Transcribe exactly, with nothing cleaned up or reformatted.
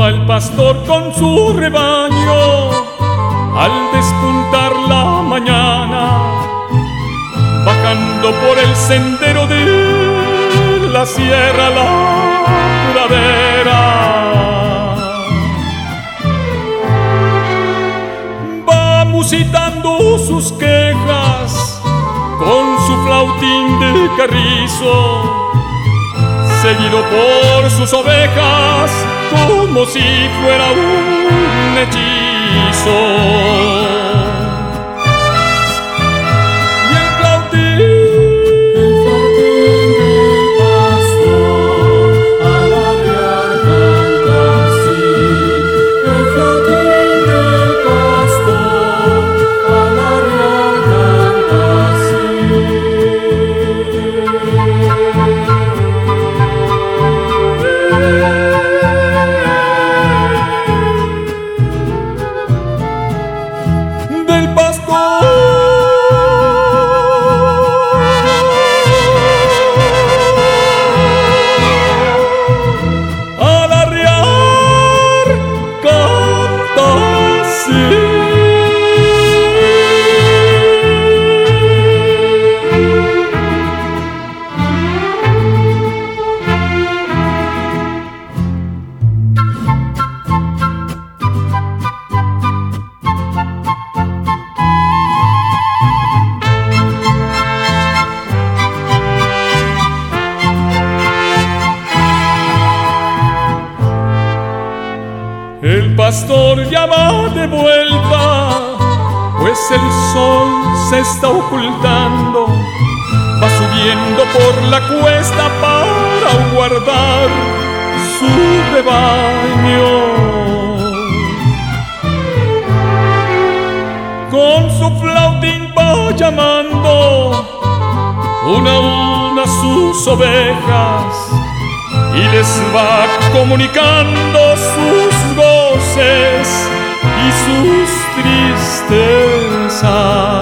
el pastor con su rebaño al despuntar la mañana, bajando por el sendero de la sierra la pradera. Va musitando sus quejas con su flautín de carrizo, seguido por sus ovejas como si fuera un hechizo. Y el flautín, el flautín del pastor al arriar canta así. El flautín del pastor al arriar canta así. del pastor al arriar canta así. El pastor ya va de vuelta, pues el sol se está ocultando. Va subiendo por la cuesta para guardar su rebaño. Con su flautín va llamando una a una sus ovejas y les va comunicando sus goces y sus tristezas.